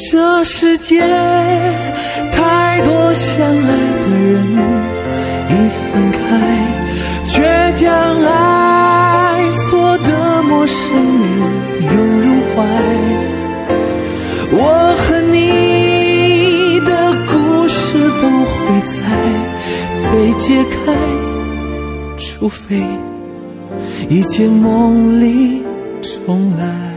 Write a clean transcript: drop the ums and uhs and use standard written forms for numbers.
这世界太多相爱的人，一分开却将爱锁的陌生人拥入怀。我和你的故事不会再被揭开，除非一切梦里重来。